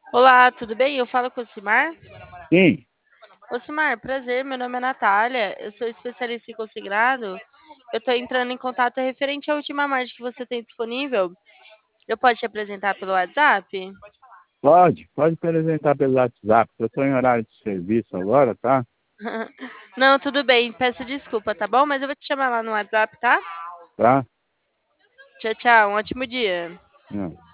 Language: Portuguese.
Olá, tudo bem? Eu falo com o Simar. Sim, Simar, prazer, meu nome é Natália, eu sou especialista em consignado. Eu estou entrando em contato referente à última margem que você tem disponível. Eu posso te apresentar pelo WhatsApp? pode apresentar pelo WhatsApp. Eu estou em horário de serviço agora, tá? Não, tudo bem, peço desculpa, tá bom? Mas eu vou te chamar lá no WhatsApp, tá? Tá? Tchau, tchau, um ótimo dia. Não.